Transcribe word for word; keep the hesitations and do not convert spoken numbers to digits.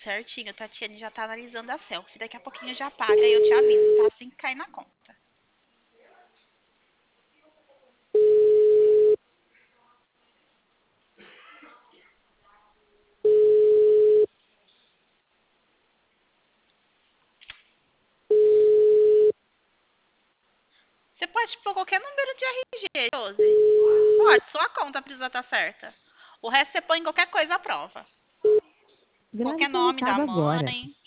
certinho. A Tatiane já tá analisando a selfie. Daqui a pouquinho já paga e eu te aviso, tá? Assim que cair na conta. Você pode pôr qualquer número de R G, Josi. Pode, só a conta precisa estar certa. O resto você põe qualquer coisa à prova. Qualquer Gravação nome da acaba agora. mãe.